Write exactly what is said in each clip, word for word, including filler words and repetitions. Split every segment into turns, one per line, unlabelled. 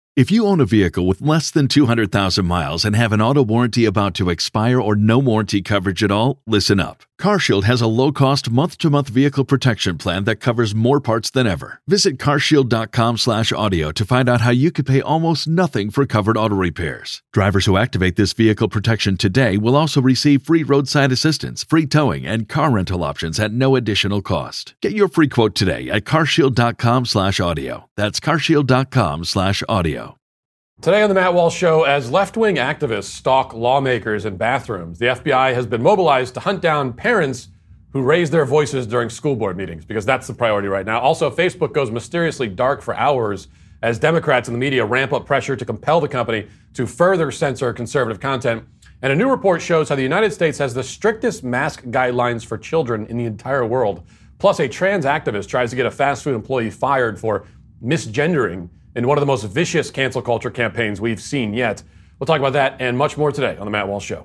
If you own a vehicle with less than two hundred thousand miles and have an auto warranty about to expire or no warranty coverage at all, listen up. CarShield has a low-cost month-to-month vehicle protection plan that covers more parts than ever. Visit carshield.com slash audio to find out how you could pay almost nothing for covered auto repairs. Drivers who activate this vehicle protection today will also receive free roadside assistance, free towing, and car rental options at no additional cost. Get your free quote today at carshield.com slash audio. That's carshield.com slash audio.
Today on the Matt Walsh Show, as left-wing activists stalk lawmakers in bathrooms, the F B I has been mobilized to hunt down parents who raise their voices during school board meetings, because that's the priority right now. Also, Facebook goes mysteriously dark for hours as Democrats and the media ramp up pressure to compel the company to further censor conservative content. And a new report shows how the United States has the strictest mask guidelines for children in the entire world. Plus, a trans activist tries to get a fast food employee fired for misgendering in one of the most vicious cancel culture campaigns we've seen yet. We'll talk about that and much more today on The Matt Walsh Show.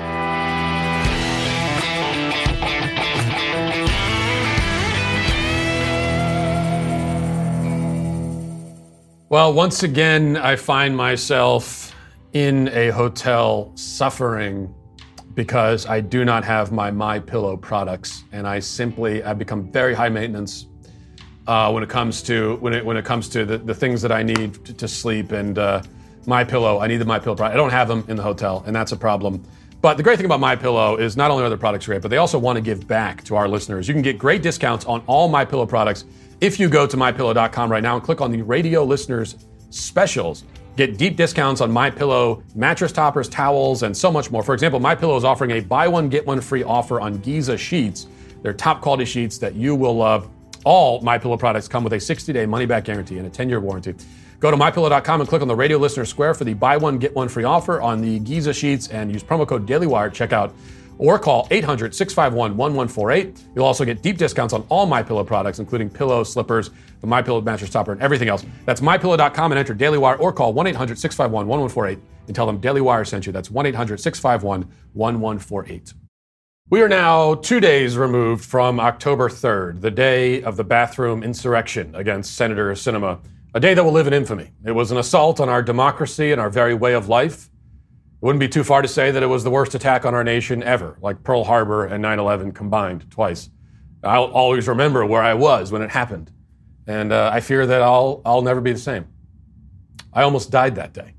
Well, once again, I find myself in a hotel suffering because I do not have my MyPillow products, and I simply have become very high maintenance Uh, when it comes to when it when it comes to the, the things that I need to, to sleep, and uh, MyPillow. I need the MyPillow product. I don't have them in the hotel, and that's a problem. But the great thing about MyPillow is not only are their products great, but they also want to give back to our listeners. You can get great discounts on all MyPillow products if you go to my pillow dot com right now and click on the radio listeners specials. Get deep discounts on MyPillow mattress toppers, towels, and so much more. For example, MyPillow is offering a buy one get one free offer on Giza sheets. They're top quality sheets that you will love. All MyPillow products come with a sixty-day money-back guarantee and a ten-year warranty. Go to my pillow dot com and click on the Radio Listener Square for the buy one, get one free offer on the Giza sheets, and use promo code DailyWire at checkout, or call eight hundred, six five one, one one four eight. You'll also get deep discounts on all MyPillow products, including pillows, slippers, the MyPillow mattress topper, and everything else. That's my pillow dot com and enter DailyWire, or call one eight hundred, six five one, one one four eight and tell them Daily Wire sent you. That's one eight hundred, six five one, one one four eight. We are now two days removed from October third, the day of the bathroom insurrection against Senator Sinema, a day that will live in infamy. It was an assault on our democracy and our very way of life. It wouldn't be too far to say that it was the worst attack on our nation ever, like Pearl Harbor and nine eleven combined twice. I'll always remember where I was when it happened, and uh, I fear that I'll, I'll never be the same. I almost died that day.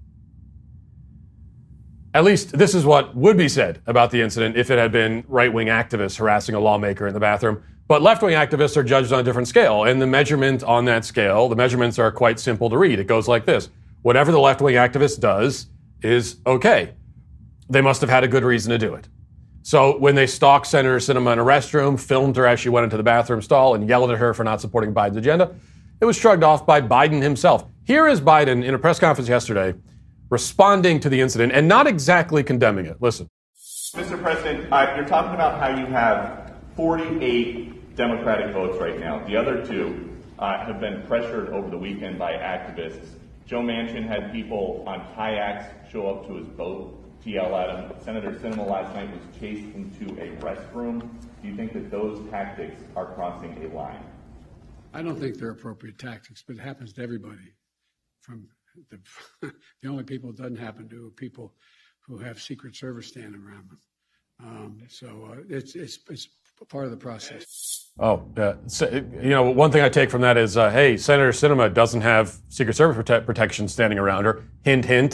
At least this is what would be said about the incident if it had been right-wing activists harassing a lawmaker in the bathroom. But left-wing activists are judged on a different scale, and the measurement on that scale, the measurements are quite simple to read. It goes like this. Whatever the left-wing activist does is okay. They must have had a good reason to do it. So when they stalked Senator Sinema in a restroom, filmed her as she went into the bathroom stall, and yelled at her for not supporting Biden's agenda, it was shrugged off by Biden himself. Here is Biden in a press conference yesterday responding to the incident and not exactly condemning it. Listen.
Mister President, uh, you're talking about how you have forty-eight Democratic votes right now. The other two uh, have been pressured over the weekend by activists. Joe Manchin had people on kayaks show up to his boat to yell at him. Senator Sinema last night was chased into a restroom. Do you think that those tactics are crossing a line?
I don't think they're appropriate tactics, but it happens to everybody. From the, the only people it doesn't happen to are people who have Secret Service standing around them. Um, so uh, it's, it's it's part of the process.
Oh, uh, so, you know, one thing I take from that is, uh, hey, Senator Sinema doesn't have Secret Service prote- protection standing around her. Hint, hint.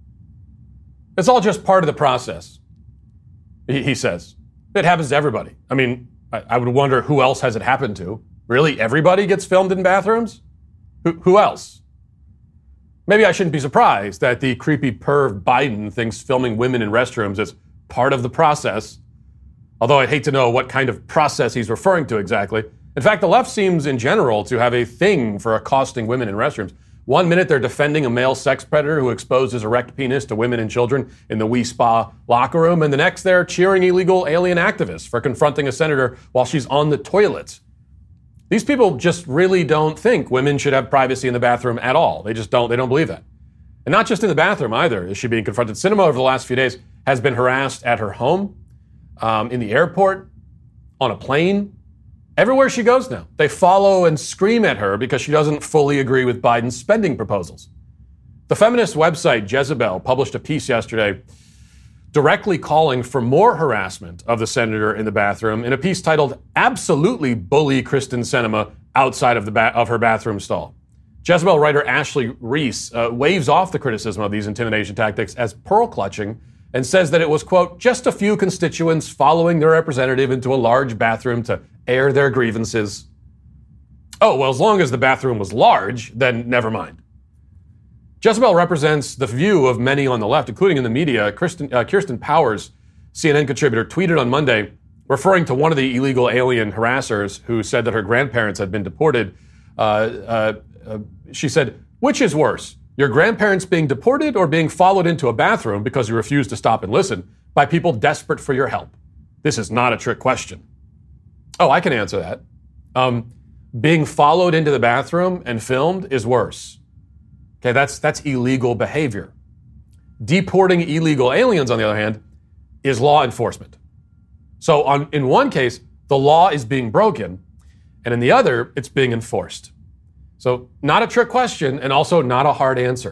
It's all just part of the process, he, he says. It happens to everybody. I mean, I, I would wonder who else has it happened to. Really, everybody gets filmed in bathrooms? Who, who else? Maybe I shouldn't be surprised that the creepy perv Biden thinks filming women in restrooms is part of the process, although I'd hate to know what kind of process he's referring to exactly. In fact, the left seems in general to have a thing for accosting women in restrooms. One minute they're defending a male sex predator who exposed his erect penis to women and children in the Wee Spa locker room, and the next they're cheering illegal alien activists for confronting a senator while she's on the toilet. These people just really don't think women should have privacy in the bathroom at all. They just don't. They don't believe that. And not just in the bathroom either is she being confronted. Sinema over the last few days has been harassed at her home, um, in the airport, on a plane. Everywhere she goes now, they follow and scream at her because she doesn't fully agree with Biden's spending proposals. The feminist website Jezebel published a piece yesterday directly calling for more harassment of the senator in the bathroom in a piece titled "Absolutely Bully Kristen Sinema Outside of, the ba- of Her Bathroom Stall." Jezebel writer Ashley Reese uh, waves off the criticism of these intimidation tactics as pearl clutching and says that it was, quote, just a few constituents following their representative into a large bathroom to air their grievances. Oh, well, as long as the bathroom was large, then never mind. Jezebel represents the view of many on the left, including in the media. Kirsten, uh, Kirsten Powers, C N N contributor, tweeted on Monday, referring to one of the illegal alien harassers who said that her grandparents had been deported. Uh, uh, uh, she said, which is worse, your grandparents being deported or being followed into a bathroom because you refused to stop and listen by people desperate for your help? This is not a trick question. Oh, I can answer that. Um, being followed into the bathroom and filmed is worse. Okay, that's that's illegal behavior. Deporting illegal aliens, on the other hand, is law enforcement. So on, in one case, the law is being broken, and in the other, it's being enforced. So not a trick question, and also not a hard answer.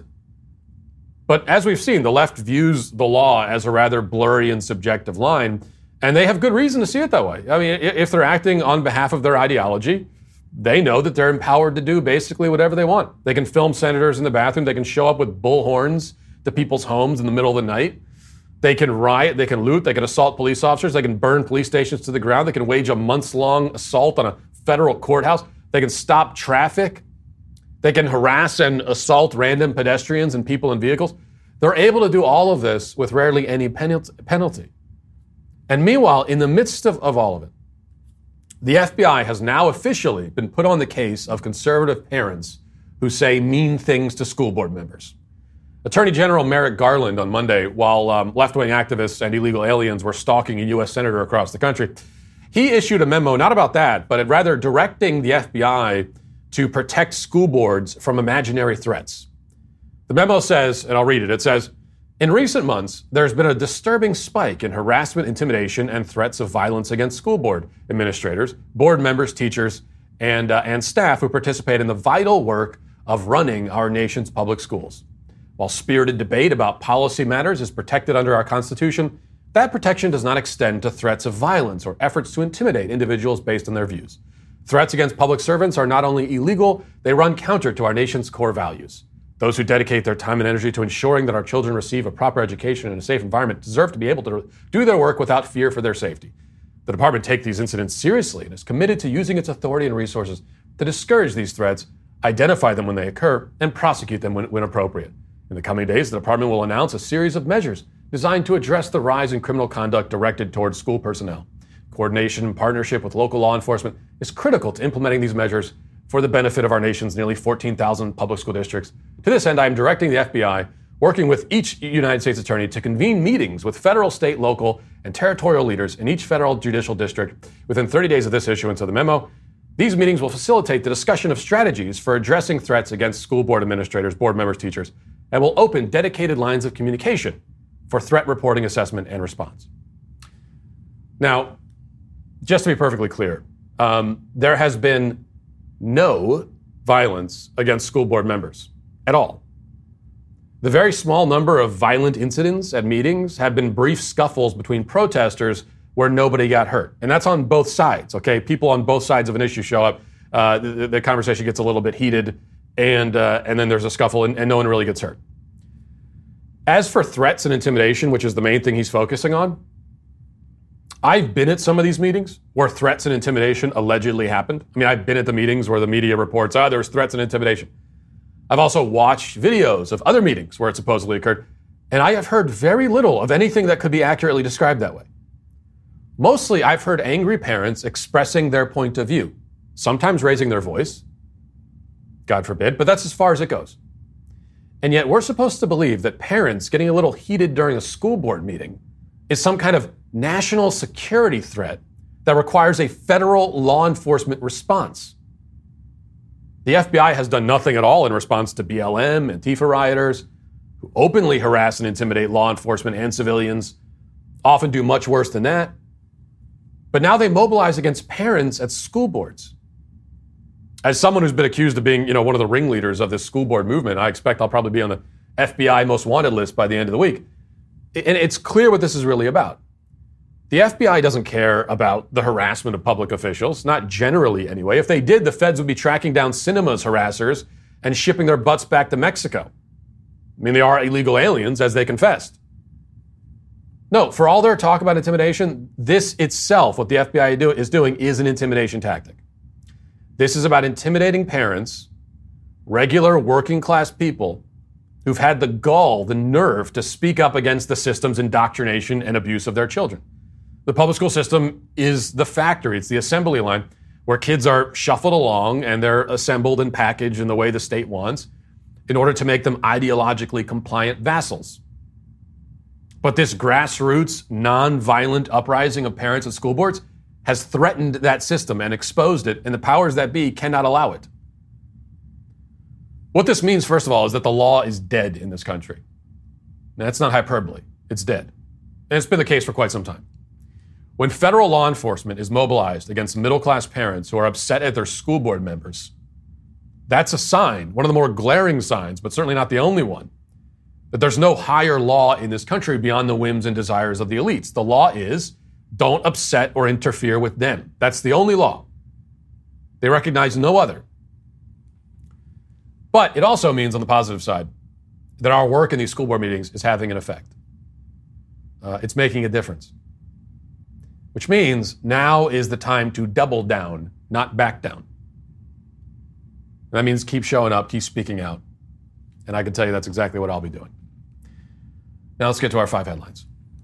But as we've seen, the left views the law as a rather blurry and subjective line, and they have good reason to see it that way. I mean, if they're acting on behalf of their ideology, they know that they're empowered to do basically whatever they want. They can film senators in the bathroom. They can show up with bullhorns to people's homes in the middle of the night. They can riot. They can loot. They can assault police officers. They can burn police stations to the ground. They can wage a months-long assault on a federal courthouse. They can stop traffic. They can harass and assault random pedestrians and people in vehicles. They're able to do all of this with rarely any penalty. And meanwhile, in the midst of, of all of it, the F B I has now officially been put on the case of conservative parents who say mean things to school board members. Attorney General Merrick Garland on Monday, while um, left-wing activists and illegal aliens were stalking a U S senator across the country, he issued a memo not about that, but rather directing the F B I to protect school boards from imaginary threats. The memo says, and I'll read it, it says, in recent months, there's been a disturbing spike in harassment, intimidation, and threats of violence against school board administrators, board members, teachers, and, uh, and staff who participate in the vital work of running our nation's public schools. While spirited debate about policy matters is protected under our Constitution, that protection does not extend to threats of violence or efforts to intimidate individuals based on their views. Threats against public servants are not only illegal, they run counter to our nation's core values. Those who dedicate their time and energy to ensuring that our children receive a proper education in a safe environment deserve to be able to do their work without fear for their safety. The department takes these incidents seriously and is committed to using its authority and resources to discourage these threats, identify them when they occur, and prosecute them when, when appropriate. In the coming days, the department will announce a series of measures designed to address the rise in criminal conduct directed towards school personnel. Coordination and partnership with local law enforcement is critical to implementing these measures for the benefit of our nation's nearly fourteen thousand public school districts. To this end, I am directing the F B I, working with each United States attorney, to convene meetings with federal, state, local, and territorial leaders in each federal judicial district within thirty days of this issuance of the memo. These meetings will facilitate the discussion of strategies for addressing threats against school board administrators, board members, teachers, and will open dedicated lines of communication for threat reporting, assessment, and response. Now, just to be perfectly clear, um, there has been no violence against school board members at all. The very small number of violent incidents at meetings have been brief scuffles between protesters where nobody got hurt. And that's on both sides, okay? People on both sides of an issue show up, uh, the, the conversation gets a little bit heated, and, uh, and then there's a scuffle and, and no one really gets hurt. As for threats and intimidation, which is the main thing he's focusing on, I've been at some of these meetings where threats and intimidation allegedly happened. I mean, I've been at the meetings where the media reports, ah, oh, there was threats and intimidation. I've also watched videos of other meetings where it supposedly occurred, and I have heard very little of anything that could be accurately described that way. Mostly, I've heard angry parents expressing their point of view, sometimes raising their voice, God forbid, but that's as far as it goes. And yet, we're supposed to believe that parents getting a little heated during a school board meeting is some kind of national security threat that requires a federal law enforcement response. The F B I has done nothing at all in response to B L M and Antifa rioters who openly harass and intimidate law enforcement and civilians, often do much worse than that. But now they mobilize against parents at school boards. As someone who's been accused of being, you know, one of the ringleaders of this school board movement, I expect I'll probably be on the F B I most wanted list by the end of the week. And it's clear what this is really about. The F B I doesn't care about the harassment of public officials, not generally anyway. If they did, the feds would be tracking down Sinema's harassers and shipping their butts back to Mexico. I mean, they are illegal aliens, as they confessed. No, for all their talk about intimidation, this itself, what the F B I do, is doing, is an intimidation tactic. This is about intimidating parents, regular working class people, who've had the gall, the nerve to speak up against the system's indoctrination and abuse of their children. The public school system is the factory. It's the assembly line where kids are shuffled along and they're assembled and packaged in the way the state wants in order to make them ideologically compliant vassals. But this grassroots, non-violent uprising of parents and school boards has threatened that system and exposed it, and the powers that be cannot allow it. What this means, first of all, is that the law is dead in this country. Now, that's not hyperbole. It's dead. And it's been the case for quite some time. When federal law enforcement is mobilized against middle-class parents who are upset at their school board members, that's a sign, one of the more glaring signs, but certainly not the only one, that there's no higher law in this country beyond the whims and desires of the elites. The law is, don't upset or interfere with them. That's the only law. They recognize no other. But it also means, on the positive side, that our work in these school board meetings is having an effect. Uh, it's making a difference. Which means now is the time to double down, not back down. And that means keep showing up, keep speaking out. And I can tell you that's exactly what I'll be doing. Now let's get to our five headlines.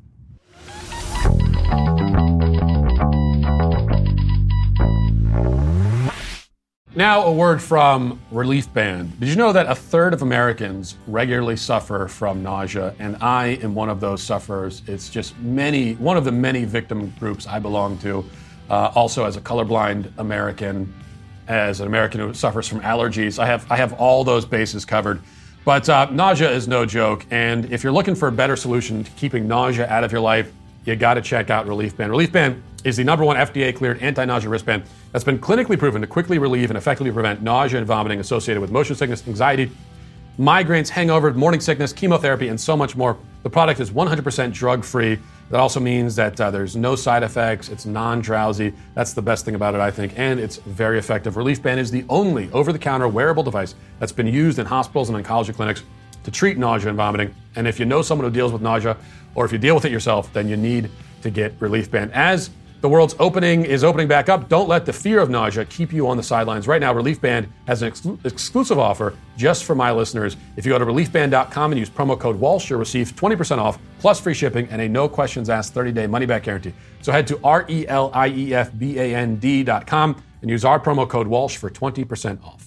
Now, a word from Relief Band. Did you know that a third of Americans regularly suffer from nausea? And I am one of those sufferers. It's just many, one of the many victim groups I belong to. Uh, also, as a colorblind American, as an American who suffers from allergies, I have I have all those bases covered. But uh, nausea is no joke. And if you're looking for a better solution to keeping nausea out of your life, you got to check out Relief Band. Relief Band is the number one F D A-cleared anti-nausea wristband that's been clinically proven to quickly relieve and effectively prevent nausea and vomiting associated with motion sickness, anxiety, migraines, hangover, morning sickness, chemotherapy, and so much more. The product is one hundred percent drug-free. That also means that uh, there's no side effects. It's non-drowsy. That's the best thing about it, I think, and it's very effective. Relief Band is the only over-the-counter wearable device that's been used in hospitals and oncology clinics to treat nausea and vomiting. And if you know someone who deals with nausea, or if you deal with it yourself, then you need to get Relief Band. As the world's opening is opening back up, don't let the fear of nausea keep you on the sidelines. Right now, Relief Band has an ex- exclusive offer just for my listeners. If you go to relief band dot com and use promo code Walsh, you'll receive twenty percent off, plus free shipping and a no questions asked thirty-day money-back guarantee. So head to R E L I E F B A N D dot com and use our promo code Walsh for twenty percent off.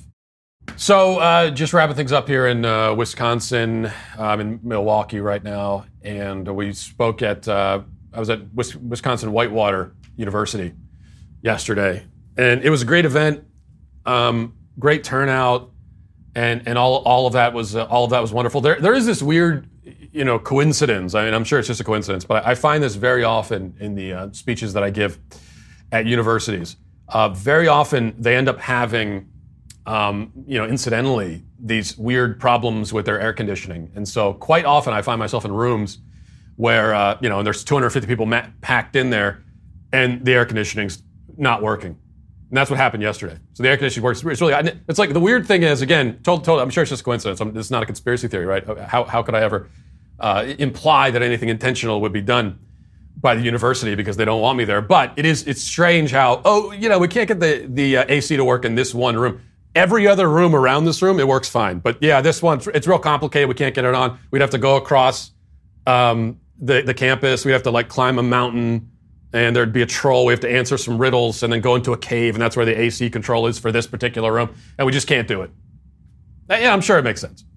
So uh, just wrapping things up here in uh, Wisconsin. I'm in Milwaukee right now, and we spoke at, uh, I was at Wisconsin Whitewater University yesterday, and it was a great event, um, great turnout, and and all all of that was uh, all of that was wonderful. There there is this weird, you know, coincidence. I mean, I'm sure it's just a coincidence, but I, I find this very often in the uh, speeches that I give at universities. Uh, very often they end up having, um, you know, incidentally, these weird problems with their air conditioning, and so quite often I find myself in rooms where uh, you know, and there's two hundred fifty people ma- packed in there, and the air conditioning's not working. And that's what happened yesterday. So the air conditioning works. It's really, it's like the weird thing is, again, told, told, I'm sure it's just a coincidence. I'm, this is not a conspiracy theory, right? How, how could I ever uh, imply that anything intentional would be done by the university because they don't want me there? But it is, it's strange how, oh, you know, we can't get the, the uh, A C to work in this one room. Every other room around this room, it works fine. But yeah, this one, it's real complicated. We can't get it on. We'd have to go across um, the, the campus. We'd have to like climb a mountain, and there'd be a troll. We have to answer some riddles and then go into a cave, and that's where the A C control is for this particular room. And we just can't do it. Yeah, I'm sure it makes sense.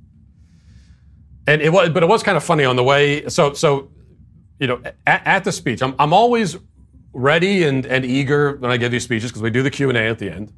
And it was, but it was kind of funny on the way. So, so you know, at, at the speech, I'm, I'm always ready and, and eager when I give these speeches because we do the Q and A at the end.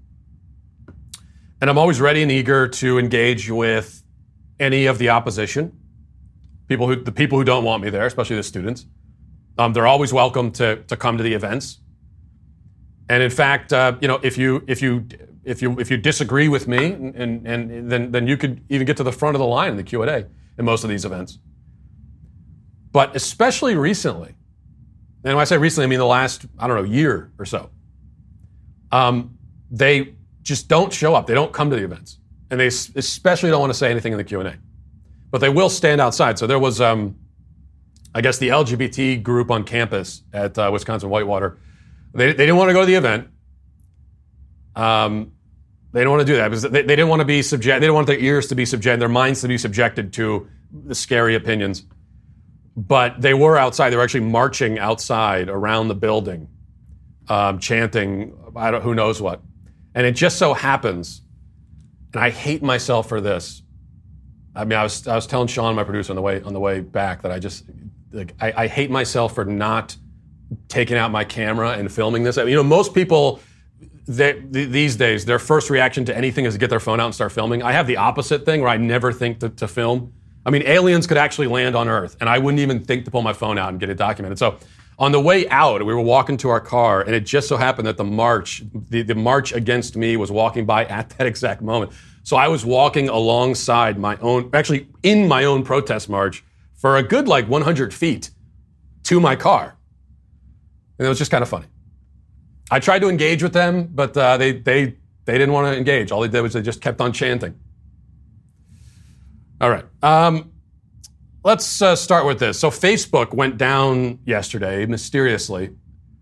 And I'm always ready and eager to engage with any of the opposition, people who, the people who don't want me there, especially the students. Um, they're always welcome to to come to the events. And in fact, uh, you know, if you if you if you if you disagree with me, and, and and then then you could even get to the front of the line in the Q and A. in most of these events. But especially recently, and when I say recently, I mean the last, I don't know, year or so, um, they just don't show up. They don't come to the events. And they especially don't want to say anything in the Q and A. But they will stand outside. So there was, um, I guess, the L G B T group on campus at uh, Wisconsin Whitewater. They, they didn't want to go to the event. Um, they didn't want to do that because they, they didn't want to be subject. They didn't want their ears to be subjected, their minds to be subjected to the scary opinions. But they were outside. They were actually marching outside around the building, um, chanting, I don't, who knows what. And it just so happens, and I hate myself for this. I mean, I was I was telling Sean, my producer, on the way on the way back that I just like I, I hate myself for not taking out my camera and filming this. I mean, you know, most people they, these days, their first reaction to anything is to get their phone out and start filming. I have the opposite thing where I never think to, to film. I mean, aliens could actually land on Earth, and I wouldn't even think to pull my phone out and get it documented. So on the way out, we were walking to our car, and it just so happened that the march, the, the march against me was walking by at that exact moment. So I was walking alongside my own, actually in my own protest march for a good like one hundred feet to my car. And it was just kind of funny. I tried to engage with them, but uh, they, they, they didn't want to engage. All they did was they just kept on chanting. All right. Um, let's uh, start with this. So Facebook went down yesterday, mysteriously.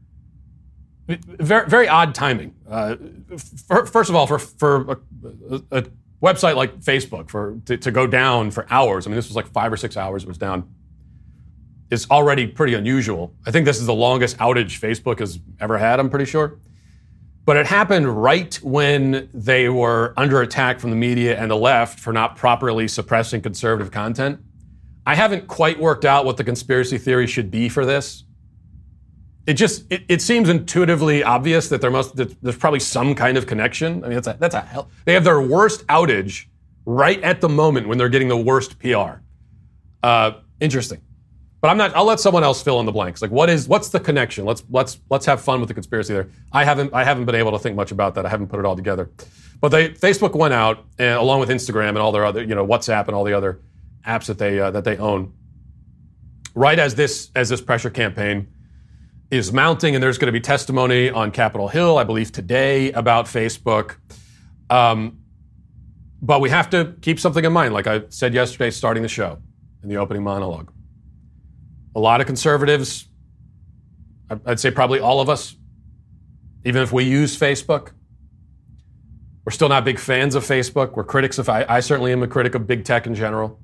Very, very odd timing. Uh, for, first of all, for, for a, a website like Facebook, for to, to go down for hours, I mean, this was like five or six hours it was down, is already pretty unusual. I think this is the longest outage Facebook has ever had, I'm pretty sure. But it happened right when they were under attack from the media and the left for not properly suppressing conservative content. I haven't quite worked out what the conspiracy theory should be for this. It just, it, it seems intuitively obvious that there must, that there's probably some kind of connection. I mean, that's a, that's a hell. They have their worst outage right at the moment when they're getting the worst P R. Uh, interesting. But I'm not, I'll let someone else fill in the blanks. Like, what is, what's the connection? Let's, let's, let's have fun with the conspiracy there. I haven't, I haven't been able to think much about that. I haven't put it all together. But they, Facebook went out, and along with Instagram and all their other, you know, WhatsApp and all the other apps that they, uh, that they own, right as this, as this pressure campaign is mounting, and there's going to be testimony on Capitol Hill, I believe today, about Facebook. Um, but we have to keep something in mind, like I said yesterday, starting the show in the opening monologue. A lot of conservatives, I'd say probably all of us, even if we use Facebook, we're still not big fans of Facebook. We're critics of, I, I certainly am a critic of big tech in general.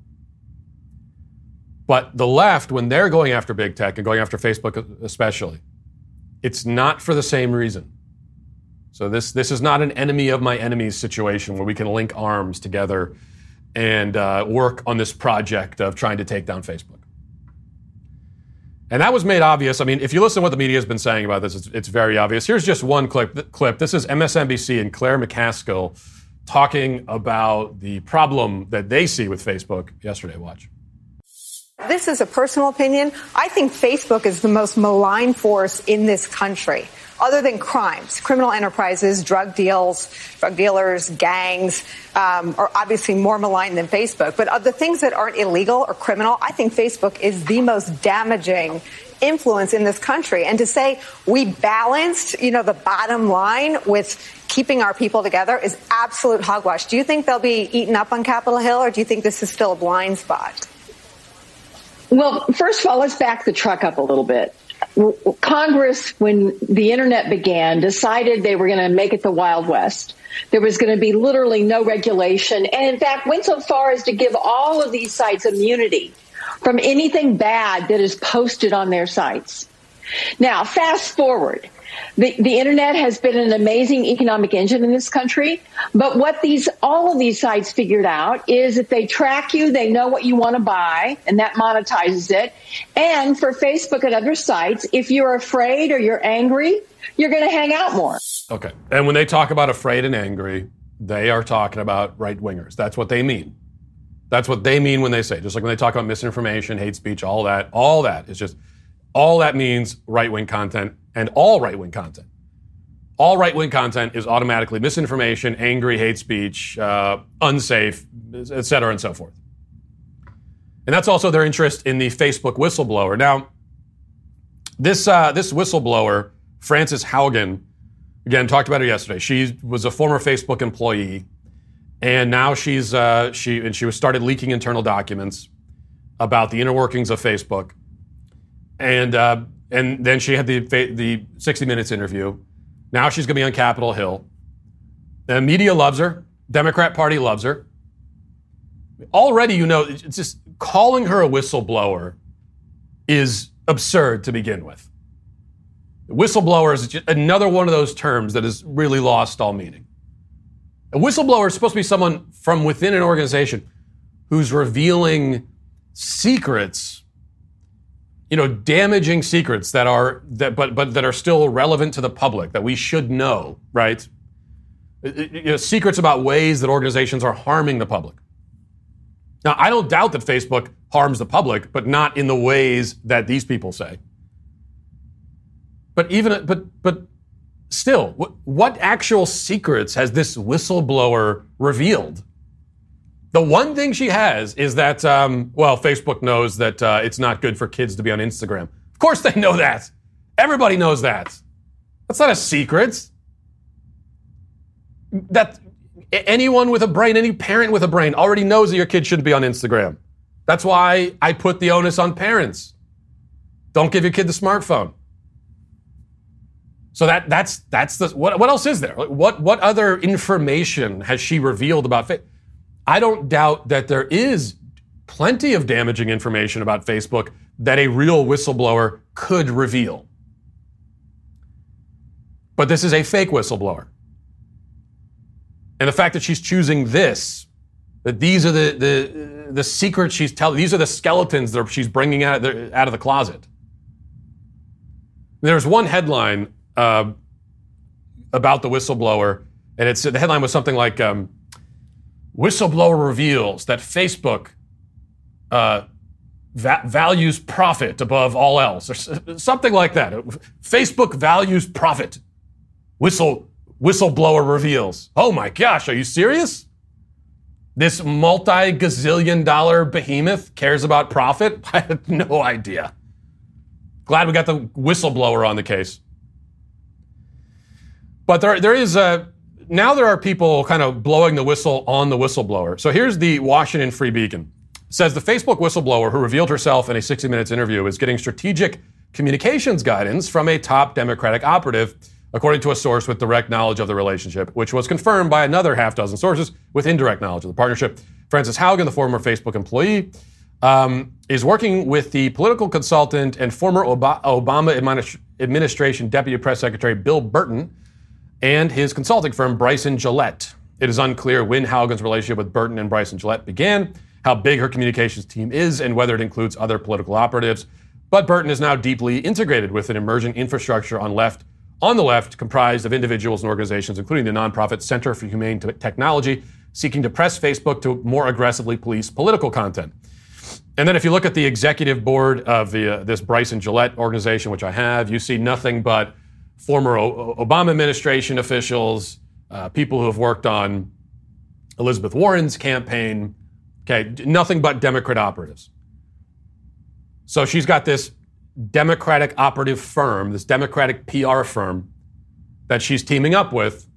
But the left, when they're going after big tech and going after Facebook especially, it's not for the same reason. So this this is not an enemy of my enemies situation where we can link arms together and uh, work on this project of trying to take down Facebook. And that was made obvious. I mean, if you listen to what the media has been saying about this, it's, it's very obvious. Here's just one clip. clip. This is M S N B C and Claire McCaskill talking about the problem that they see with Facebook yesterday. Watch.
This is a personal opinion. I think Facebook is the most malign force in this country, other than crimes, criminal enterprises, drug deals, drug dealers, gangs, um, are obviously more malign than Facebook. But of the things that aren't illegal or criminal, I think Facebook is the most damaging influence in this country. And to say we balanced, you know, the bottom line with keeping our people together is absolute hogwash. Do you think they'll be eaten up on Capitol Hill, or do you think this is still a blind spot?
Well, first of all, let's back the truck up a little bit. Congress, when the internet began, decided they were going to make it the Wild West. There was going to be literally no regulation, and in fact went so far as to give all of these sites immunity from anything bad that is posted on their sites. Now, fast forward. The, the internet has been an amazing economic engine in this country. But what these, all of these sites figured out is if they track you, they know what you want to buy, and that monetizes it. And for Facebook and other sites, if you're afraid or you're angry, you're going to hang out more.
Okay. And when they talk about afraid and angry, they are talking about right-wingers. That's what they mean. That's what they mean when they say, just like when they talk about misinformation, hate speech, all that, all that is just, all that means right-wing content. And all right-wing content. All right-wing content is automatically misinformation, angry, hate speech, uh, unsafe, et cetera, and so forth. And that's also their interest in the Facebook whistleblower. Now, this uh, this whistleblower, Frances Haugen, again, talked about her yesterday. She was a former Facebook employee, and now she's uh, she and she was started leaking internal documents about the inner workings of Facebook, and uh, and then she had the the sixty minutes interview. Now she's going to be on Capitol Hill. The media loves her. Democrat Party loves her. Already, you know, it's just calling her a whistleblower is absurd to begin with. Whistleblower is just another one of those terms that has really lost all meaning. A whistleblower is supposed to be someone from within an organization who's revealing secrets, you know, damaging secrets that are that but but that are still relevant to the public that we should know, right? You know, secrets about ways that organizations are harming the public. Now, I don't doubt that Facebook harms the public, but not in the ways that these people say. But even, but, but still, what, what actual secrets has this whistleblower revealed? The one thing she has is that, um, well, Facebook knows that uh, it's not good for kids to be on Instagram. Of course they know that. Everybody knows that. That's not a secret. That anyone with a brain, any parent with a brain already knows that your kid shouldn't be on Instagram. That's why I put the onus on parents. Don't give your kid the smartphone. So that that's that's the what what else is there? What what other information has she revealed about Facebook? I don't doubt that there is plenty of damaging information about Facebook that a real whistleblower could reveal. But this is a fake whistleblower. And the fact that she's choosing this, that these are the the, the secrets she's telling, these are the skeletons that she's bringing out, out of the closet. There's one headline uh, about the whistleblower, and it's the headline was something like, um, whistleblower reveals that Facebook uh, va- values profit above all else, or something like that. Facebook values profit. Whistle Whistleblower reveals. Oh my gosh, are you serious? This multi-gazillion dollar behemoth cares about profit? I had no idea. Glad we got the whistleblower on the case. But there, there is a, now there are people kind of blowing the whistle on the whistleblower. So here's the Washington Free Beacon. It says the Facebook whistleblower who revealed herself in a sixty minutes interview is getting strategic communications guidance from a top Democratic operative, according to a source with direct knowledge of the relationship, which was confirmed by another half dozen sources with indirect knowledge of the partnership. Frances Haugen, the former Facebook employee, um, is working with the political consultant and former Ob- Obama administ- administration Deputy Press Secretary Bill Burton and his consulting firm Bryson Gillette. It is unclear when Haugen's relationship with Burton and Bryson Gillette began, how big her communications team is, and whether it includes other political operatives. But Burton is now deeply integrated with an emerging infrastructure on left on the left, comprised of individuals and organizations, including the nonprofit Center for Humane Technology, seeking to press Facebook to more aggressively police political content. And then if you look at the executive board of the, uh, this Bryson Gillette organization, which I have, you see nothing but former o- Obama administration officials, uh, people who have worked on Elizabeth Warren's campaign, okay, nothing but Democrat operatives. So she's got this Democratic operative firm, this Democratic P R firm that she's teaming up with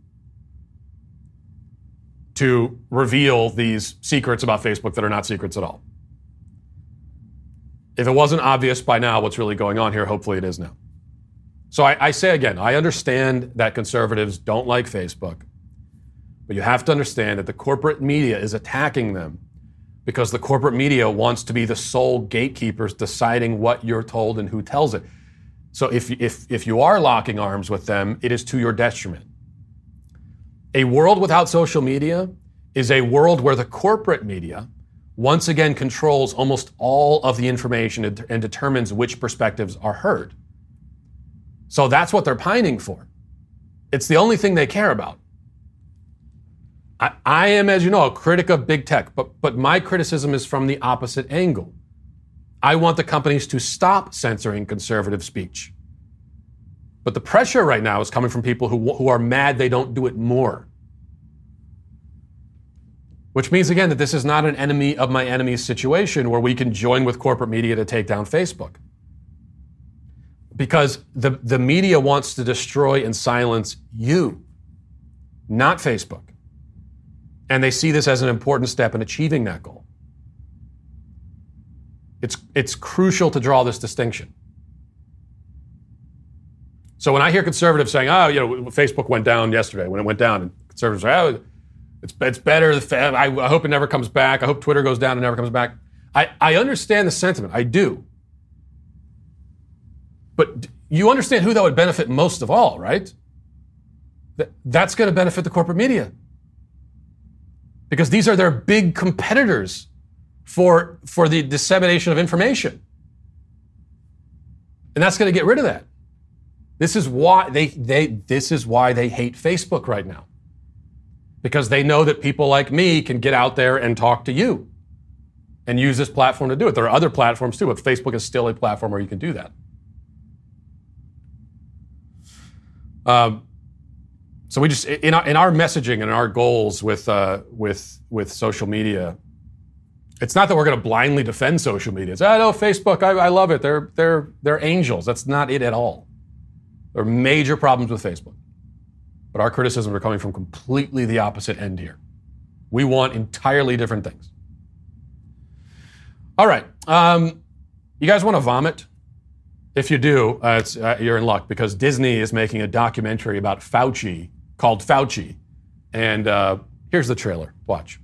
to reveal these secrets about Facebook that are not secrets at all. If it wasn't obvious by now what's really going on here, hopefully it is now. So I, I say again, I understand that conservatives don't like Facebook, but you have to understand that the corporate media is attacking them because the corporate media wants to be the sole gatekeepers deciding what you're told and who tells it. So if, if, if you are locking arms with them, it is to your detriment. A world without social media is a world where the corporate media once again controls almost all of the information and, and determines which perspectives are heard. So that's what they're pining for. It's the only thing they care about. I, I am, as you know, a critic of big tech, but, but my criticism is from the opposite angle. I want the companies to stop censoring conservative speech. But the pressure right now is coming from people who, who are mad they don't do it more. Which means, again, that this is not an enemy of my enemy's situation where we can join with corporate media to take down Facebook. Because the, the media wants to destroy and silence you, not Facebook. And they see this as an important step in achieving that goal. It's, it's crucial to draw this distinction. So when I hear conservatives saying, oh, you know, Facebook went down yesterday, when it went down, and conservatives say, oh, it's, it's better, I, I hope it never comes back, I hope Twitter goes down and never comes back. I, I understand the sentiment, I do. But you understand who that would benefit most of all, right? That, that's going to benefit the corporate media. Because these are their big competitors for, for the dissemination of information. And that's going to get rid of that. This is why they, they, this is why they hate Facebook right now. Because they know that people like me can get out there and talk to you and use this platform to do it. There are other platforms too, but Facebook is still a platform where you can do that. Um, so we just, in our, in our messaging and our goals with, uh, with, with social media, it's not that we're going to blindly defend social media. It's, oh, no, Facebook, I, I love it. They're, they're, they're angels. That's not it at all. There are major problems with Facebook. But our criticisms are coming from completely the opposite end here. We want entirely different things. All right. Um, you guys want to vomit? If you do, uh, it's, uh, you're in luck, because Disney is making a documentary about Fauci called Fauci. And uh, here's the trailer. Watch.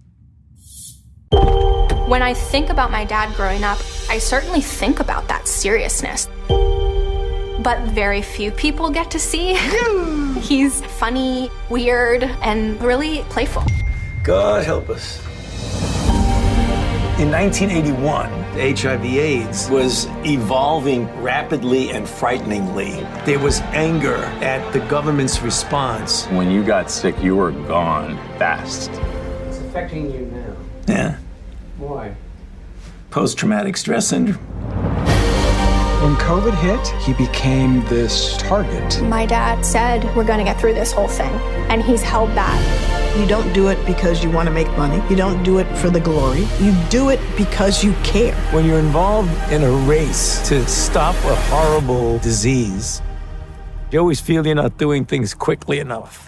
When I think about my dad growing up, I certainly think about that seriousness. But very few people get to see. He's funny, weird, and really playful.
God help us. In nineteen eighty-one, H I V AIDS was evolving rapidly and frighteningly. There was anger at the government's response.
When you got sick, you were gone fast.
It's affecting you now.
Yeah.
Why?
Post-traumatic stress syndrome.
When COVID hit, he became this target.
My dad said, we're going to get through this whole thing. And he's held that.
You don't do it because you want to make money. You don't do it for the glory. You do it because you care.
When you're involved in a race to stop a horrible disease, you always feel you're not doing things quickly enough.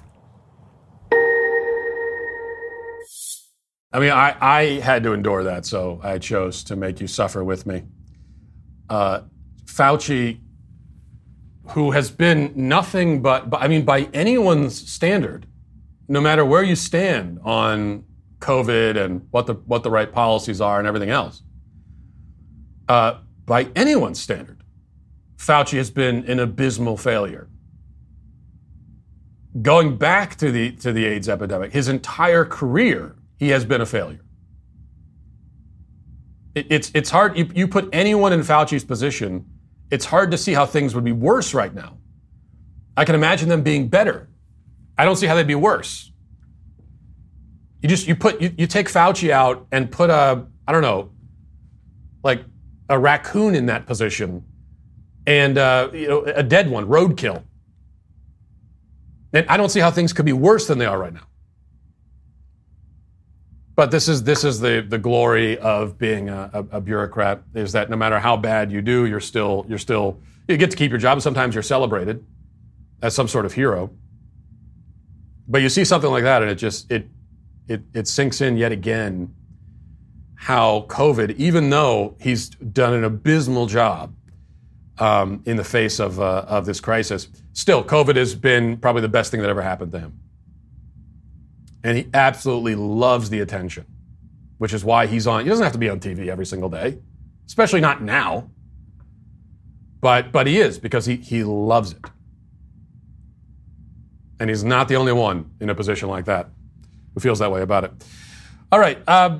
I mean, I, I had to endure that, so I chose to make you suffer with me. Uh, Fauci, who has been nothing but, I mean, by anyone's standard, no matter where you stand on COVID and what the what the right policies are and everything else, uh, by anyone's standard, Fauci has been an abysmal failure. Going back to the to the AIDS epidemic, his entire career, he has been a failure. It, it's it's hard. You, you put anyone in Fauci's position, it's hard to see how things would be worse right now. I can imagine them being better. I don't see how they'd be worse. You just, you put, you, you take Fauci out and put a, I don't know, like a raccoon in that position and, uh, you know, a dead one, roadkill. And I don't see how things could be worse than they are right now. But this is, this is the, the glory of being a, a, a bureaucrat, is that no matter how bad you do, you're still, you're still, you get to keep your job. Sometimes you're celebrated as some sort of hero. But you see something like that and it just, it, it, it sinks in yet again how COVID, even though he's done an abysmal job um, in the face of, uh, of this crisis, still COVID has been probably the best thing that ever happened to him. And he absolutely loves the attention, which is why he's on, he doesn't have to be on T V every single day, especially not now. But, but he is, because he, he loves it. And he's not the only one in a position like that who feels that way about it. All right, um,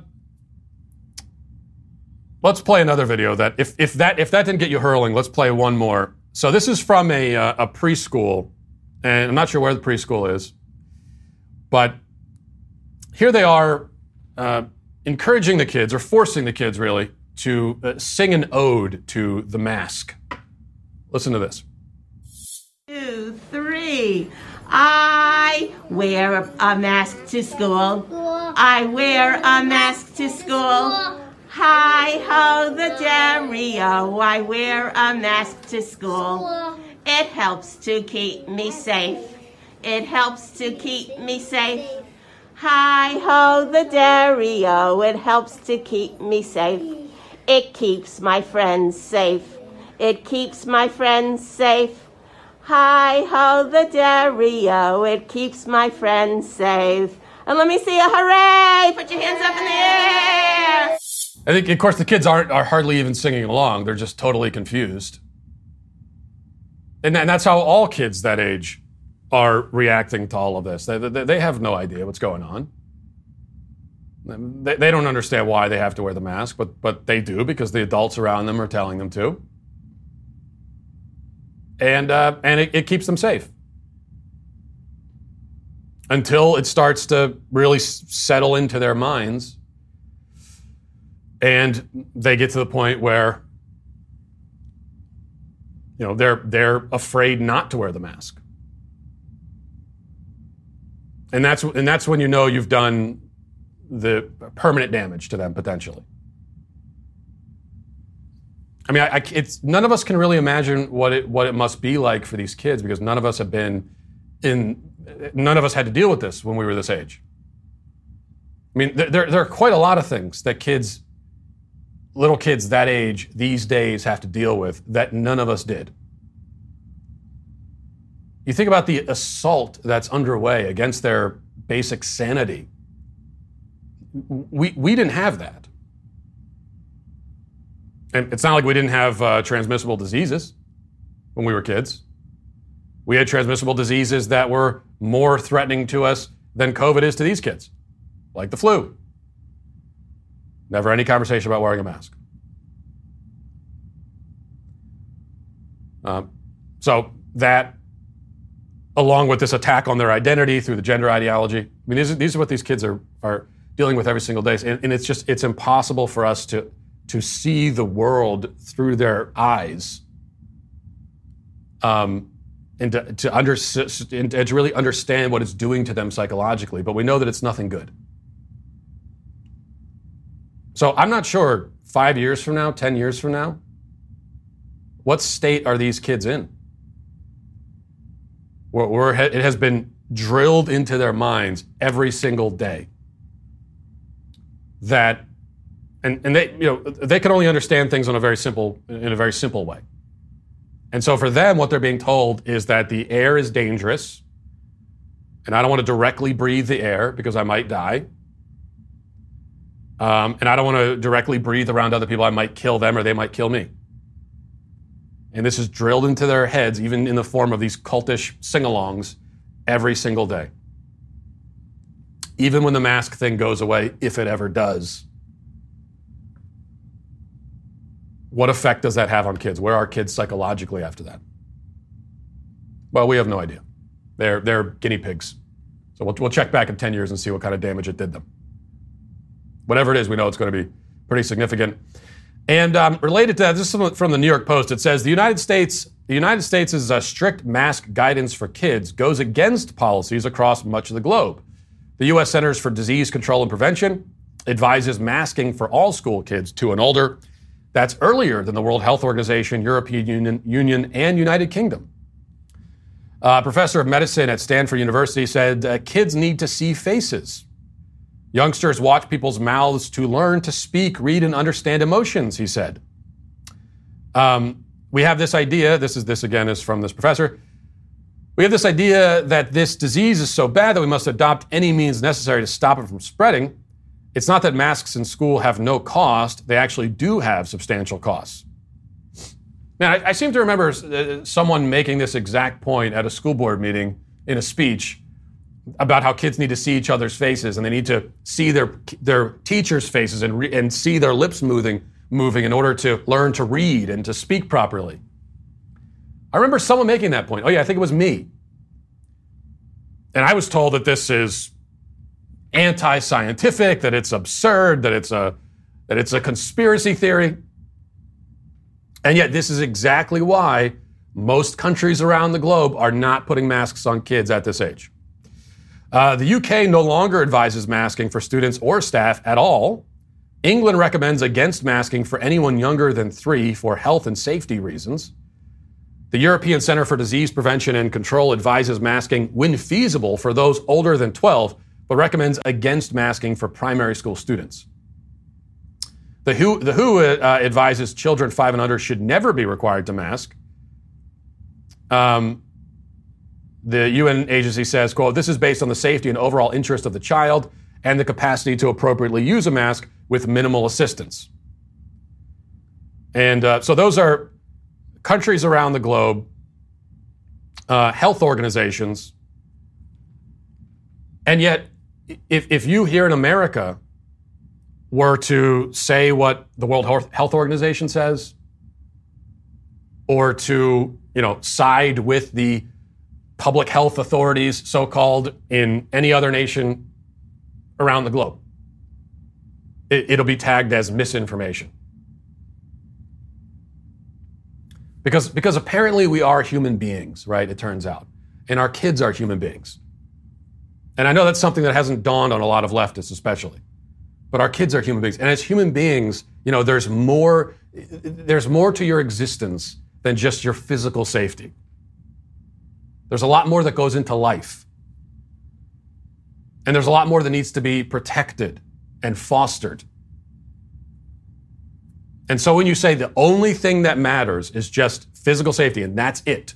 let's play another video. That if if that if that didn't get you hurling, let's play one more. So this is from a uh, a preschool, and I'm not sure where the preschool is, but here they are uh, encouraging the kids, or forcing the kids really, to uh, sing an ode to the mask. Listen to this.
Two, three. I wear a mask to school. I wear a mask to school. Hi-ho the dairy-o, I wear a mask to school. It helps to keep me safe. It helps to keep me safe. Hi-ho the dairy-o, it helps to keep me safe. It keeps my friends safe. It keeps my friends safe. Hi-ho the dairy-o, it keeps my friends safe. And let me see a hooray! Put your hands up in the air!
I think, of course, the kids aren't are hardly even singing along. They're just totally confused. And, and that's how all kids that age are reacting to all of this. They, they, they have no idea what's going on. They, they don't understand why they have to wear the mask, but, but they do because the adults around them are telling them to. And, uh, and it, it keeps them safe. Until it starts to really s- settle into their minds. And they get to the point where, you know, they're they're afraid not to wear the mask. And that's and that's when you know you've done the permanent damage to them potentially. I mean, I, I, it's none of us can really imagine what it what it must be like for these kids because none of us have been in. None of us had to deal with this when we were this age. I mean, there there are quite a lot of things that kids, little kids that age these days have to deal with that none of us did. You think about the assault that's underway against their basic sanity. We we didn't have that. And it's not like we didn't have uh, transmissible diseases when we were kids. We had transmissible diseases that were more threatening to us than COVID is to these kids, like the flu. Never any conversation about wearing a mask. Um, so that, along with this attack on their identity through the gender ideology, I mean, these are, these are what these kids are, are dealing with every single day. And, and it's just, it's impossible for us to, to see the world through their eyes. Um, and to, to, under, and to really understand what it's doing to them psychologically. But we know that it's nothing good. So I'm not sure, five years from now, ten years from now, what state are these kids in? Where, where it has been drilled into their minds every single day that, and, and they, you know, they can only understand things on a very simple, in a very simple way. And so for them, what they're being told is that the air is dangerous, and I don't want to directly breathe the air because I might die. Um, and I don't want to directly breathe around other people. I might kill them or they might kill me. And this is drilled into their heads, even in the form of these cultish sing-alongs, every single day. Even when the mask thing goes away, if it ever does. What effect does that have on kids? Where are kids psychologically after that? Well, we have no idea. They're, they're guinea pigs. So we'll, we'll check back in ten years and see what kind of damage it did them. Whatever it is, we know it's going to be pretty significant. And um, related to that, this is from the New York Post. It says the United States, the United States' uh, strict mask guidance for kids goes against policies across much of the globe. The U S Centers for Disease Control and Prevention advises masking for all school kids two and older. That's earlier than the World Health Organization, European Union, Union and United Kingdom. A professor of medicine at Stanford University said uh, kids need to see faces. Youngsters watch people's mouths to learn to speak, read, and understand emotions, he said. Um, we have this idea, this is this again is from this professor, we have this idea that this disease is so bad that we must adopt any means necessary to stop it from spreading. It's not that masks in school have no cost, they actually do have substantial costs. Now, I, I seem to remember uh, someone making this exact point at a school board meeting in a speech about how kids need to see each other's faces and they need to see their their teachers' faces and re, and see their lips moving moving in order to learn to read and to speak properly. I remember someone making that point. Oh yeah, I think it was me. And I was told that this is anti-scientific, that it's absurd, that it's a that it's a conspiracy theory. And yet this is exactly why Most countries around the globe are not putting masks on kids at this age. Uh, the U K no longer advises masking for students or staff at all. England recommends against masking for anyone younger than three for health and safety reasons. The European Center for Disease Prevention and Control advises masking when feasible for those older than twelve, but recommends against masking for primary school students. The W H O, the W H O uh, advises children five and under should never be required to mask. Um, the U N agency says, quote, this is based on the safety and overall interest of the child and the capacity to appropriately use a mask with minimal assistance. And uh, so those are countries around the globe, uh, health organizations. And yet, if, if you here in America were to say what the World Health Organization says, or to, you know, side with the public health authorities, so-called, in any other nation around the globe, it, it'll be tagged as misinformation. Because, because apparently we are human beings, right? It turns out. And our kids are human beings. And I know that's something that hasn't dawned on a lot of leftists especially. But our kids are human beings. And as human beings, you know, there's more, there's more to your existence than just your physical safety. There's a lot more that goes into life. And there's a lot more that needs to be protected and fostered. And so when you say the only thing that matters is just physical safety and that's it,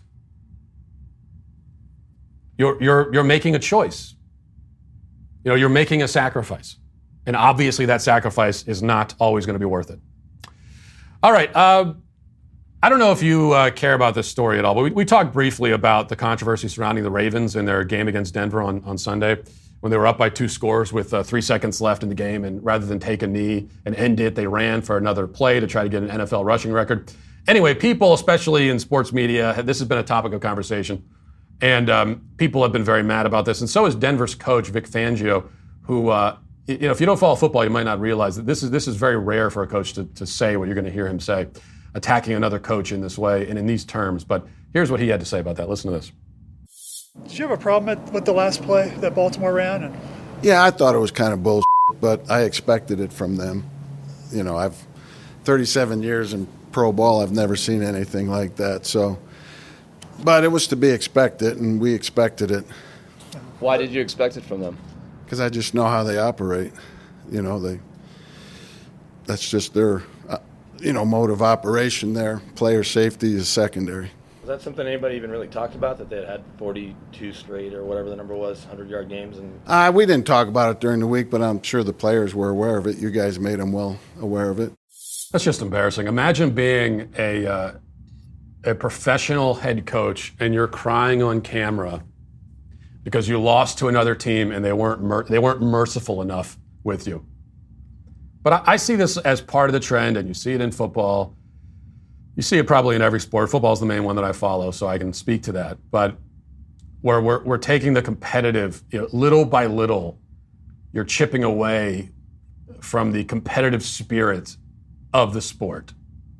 you're, you're, you're making a choice. You know, you're making a sacrifice. And obviously that sacrifice is not always going to be worth it. All right. Uh, I don't know if you uh, care about this story at all, but we, we talked briefly about the controversy surrounding the Ravens in their game against Denver on, on Sunday when they were up by two scores with uh, three seconds left in the game. And rather than take a knee and end it, they ran for another play to try to get an N F L rushing record. Anyway, people, especially in sports media, this has been a topic of conversation. And um, people have been very mad about this. And so is Denver's coach, Vic Fangio, who, uh, you know, if you don't follow football, you might not realize that this is this is very rare for a coach to, to say what you're going to hear him say, attacking another coach in this way and in these terms. But here's what he had to say about that. Listen to this.
Did you have a problem with the last play that Baltimore ran? And-
yeah, I thought it was kind of bullshit, but I expected it from them. You know, I've thirty-seven years in pro ball. I've never seen anything like that. So, but it was to be expected, and we expected it.
Why did you expect it from them?
Because I just know how they operate. You know, they. That's just their, uh, you know, mode of operation there. Player safety is secondary.
Was that something anybody even really talked about, that they had had forty-two straight or whatever the number was, hundred-yard games? And
uh, we didn't talk about it during the week, but I'm sure the players were aware of it. You guys made them well aware of it.
That's just embarrassing. Imagine being a uh, a professional head coach and you're crying on camera because you lost to another team and they weren't mer- they weren't merciful enough with you. But I, I see this as part of the trend, and you see it in football. You see it probably in every sport. Football is the main one that I follow, so I can speak to that. But where we're, we're taking the competitive, you know, little by little, you're chipping away from the competitive spirit of the sport.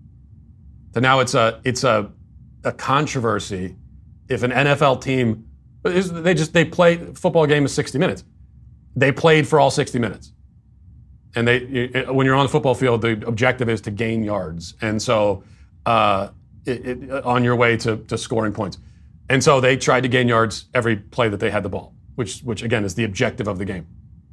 So now it's a it's a a controversy if an N F L team, they just they play football game is sixty minutes. They played for all sixty minutes. And they, when you're on the football field, the objective is to gain yards. And so, uh, it, it, on your way to, to scoring points. And so they tried to gain yards every play that they had the ball, which, which again, is the objective of the game.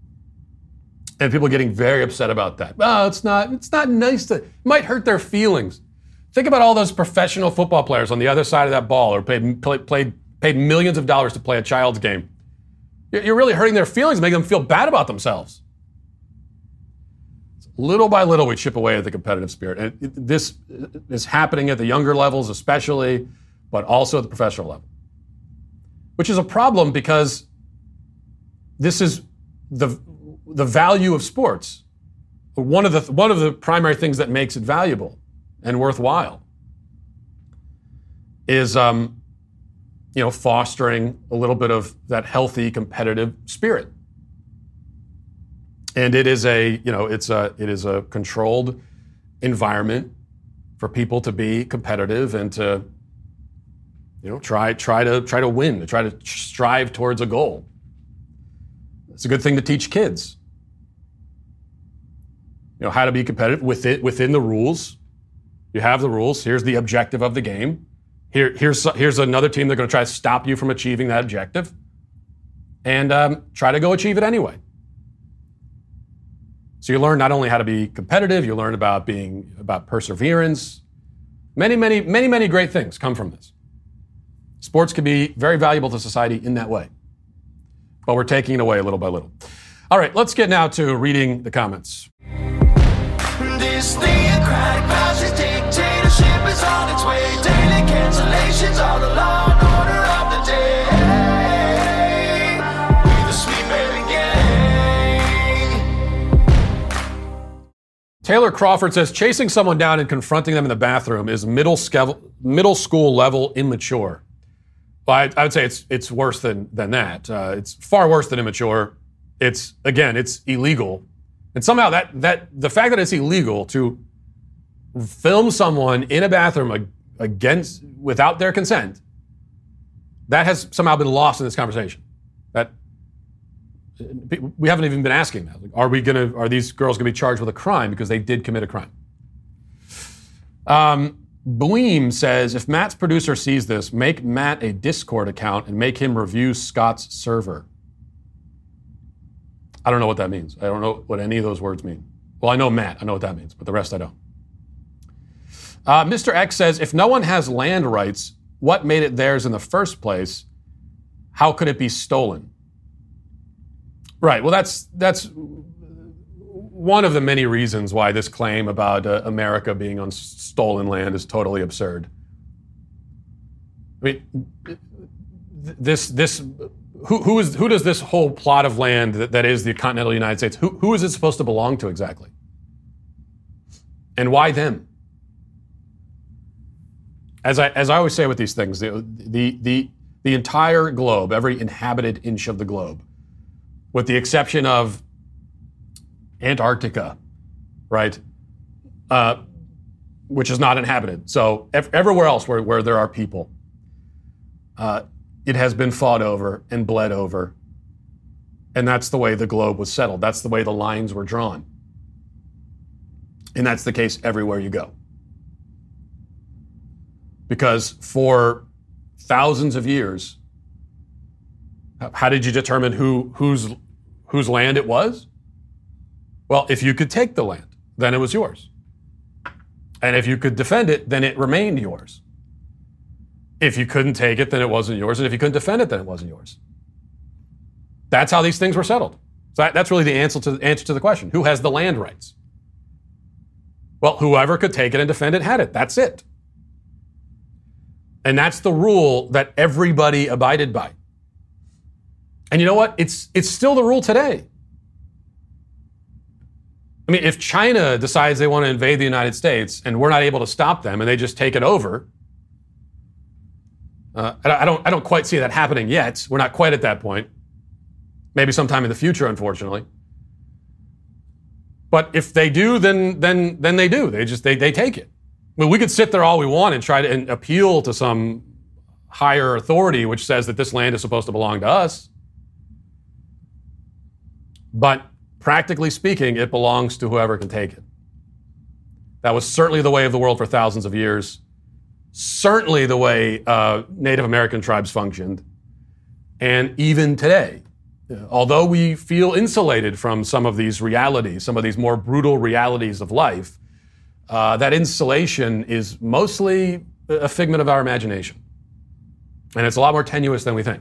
And people are getting very upset about that. Oh, it's not, it's not nice to, it might hurt their feelings. Think about all those professional football players on the other side of that ball, or paid, played, paid millions of dollars to play a child's game. You're really hurting their feelings, making them feel bad about themselves. Little by little, we chip away at the competitive spirit. And this is happening at the younger levels especially, but also at the professional level. Which is a problem because this is the, the value of sports. One of the, one of the primary things that makes it valuable and worthwhile is um, you know, fostering a little bit of that healthy competitive spirit. And it is a, you know, it's a, it is a controlled environment for people to be competitive and to You know, try try to try to win, try to strive towards a goal. It's a good thing to teach kids. You know, how to be competitive within within the rules. You have the rules. Here's the objective of the game. Here, here's here's another team that's going to try to stop you from achieving that objective, and um, try to go achieve it anyway. So you learn not only how to be competitive, you learn about being about perseverance. Many, many, many, many great things come from this. Sports can be very valuable to society in that way, but we're taking it away little by little. All right, let's get now to reading the comments.
This theocratic fascist dictatorship is on its way. Daily cancellations are the law and order of the day. We the sweet baby gang.
Taylor Crawford says chasing someone down and confronting them in the bathroom is middle skev- middle school level immature. Well, I, I would say it's it's worse than than that. Uh, it's far worse than immature. It's again, it's illegal. And somehow that that the fact that it's illegal to film someone in a bathroom against without their consent, that has somehow been lost in this conversation. That we haven't even been asking that. Like, are we gonna? Are these girls gonna be charged with a crime because they did commit a crime? Um, Bleem says if Matt's producer sees this, make Matt a Discord account and make him review Scott's server. I don't know what that means. I don't know what any of those words mean. Well, I know Matt. I know what that means, but the rest I don't. Uh, Mister X says, if no one has land rights, what made it theirs in the first place? How could it be stolen? Right. Well, that's that's one of the many reasons why this claim about uh, America being on stolen land is totally absurd. I mean, this this. Who, who is who does this whole plot of land that, that is the continental United States, who, who is it supposed to belong to exactly? And why them? As I as I always say with these things, the the the, the entire globe, every inhabited inch of the globe, with the exception of Antarctica, right, uh, which is not inhabited. So ev- everywhere else where, where there are people, uh, it has been fought over and bled over. And that's the way the globe was settled. That's the way the lines were drawn. And that's the case everywhere you go. Because for thousands of years, how did you determine who whose whose land it was? Well, if you could take the land, then it was yours. And if you could defend it, then it remained yours. If you couldn't take it, then it wasn't yours. And if you couldn't defend it, then it wasn't yours. That's how these things were settled. So that, that's really the answer to, answer to the question. Who has the land rights? Well, whoever could take it and defend it had it. That's it. And that's the rule that everybody abided by. And you know what? It's it's still the rule today. I mean, if China decides they want to invade the United States and we're not able to stop them and they just take it over, Uh, I don't, I don't quite see that happening yet. We're not quite at that point. Maybe sometime in the future, unfortunately. But if they do, then then then they do. They just they they take it. I mean, we could sit there all we want and try to and appeal to some higher authority which says that this land is supposed to belong to us. But practically speaking, it belongs to whoever can take it. That was certainly the way of the world for thousands of years. Certainly the way uh, Native American tribes functioned. And even today, although we feel insulated from some of these realities, some of these more brutal realities of life, uh, that insulation is mostly a figment of our imagination. And it's a lot more tenuous than we think.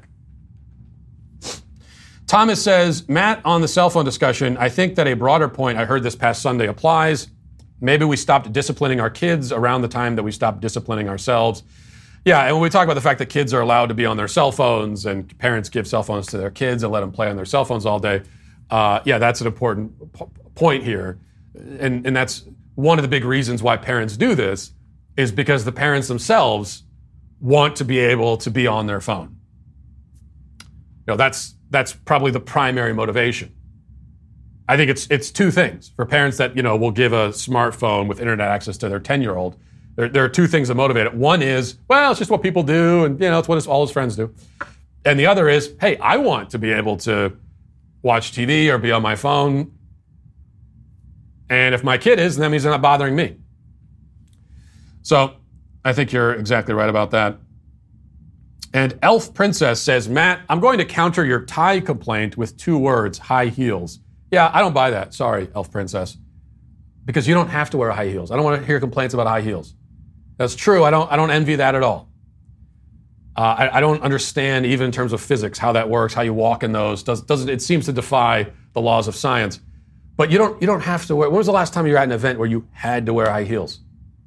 Thomas says, Matt, on the cell phone discussion, I think that a broader point I heard this past Sunday applies. Maybe we stopped disciplining our kids around the time that we stopped disciplining ourselves. Yeah, and when we talk about the fact that kids are allowed to be on their cell phones and parents give cell phones to their kids and let them play on their cell phones all day, uh, yeah, that's an important p- point here. And, and that's one of the big reasons why parents do this is because the parents themselves want to be able to be on their phone. You know, that's that's probably the primary motivation. I think it's it's two things. For parents that, you know, will give a smartphone with internet access to their ten-year-old, There, there are two things that motivate it. One is, well, it's just what people do, and you know, it's what his, all his friends do. And the other is, hey, I want to be able to watch T V or be on my phone. And if my kid is, then that means they're not bothering me. So I think you're exactly right about that. And Elf Princess says, Matt, I'm going to counter your tie complaint with two words, high heels. Yeah, I don't buy that. Sorry, Elf Princess. Because you don't have to wear high heels. I don't want to hear complaints about high heels. That's true. I don't I don't envy that at all. Uh, I, I don't understand, even in terms of physics, how that works, how you walk in those. Does, doesn't, it seems to defy the laws of science. But you don't you don't have to wear. When was the last time you were at an event where you had to wear high heels?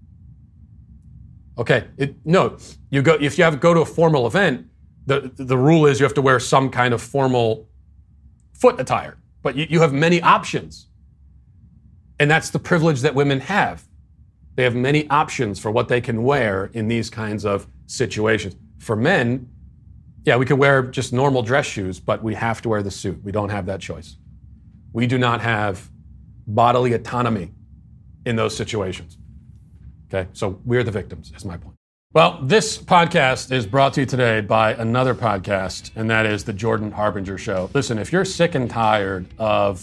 Okay, it, no. You go if you have to go to a formal event. The the rule is you have to wear some kind of formal foot attire. But you, you have many options, and that's the privilege that women have. They have many options for what they can wear in these kinds of situations. For men, yeah, we can wear just normal dress shoes, but we have to wear the suit. We don't have that choice. We do not have bodily autonomy in those situations. Okay, so we're the victims, is my point. Well, this podcast is brought to you today by another podcast, and that is The Jordan Harbinger Show. Listen, if you're sick and tired of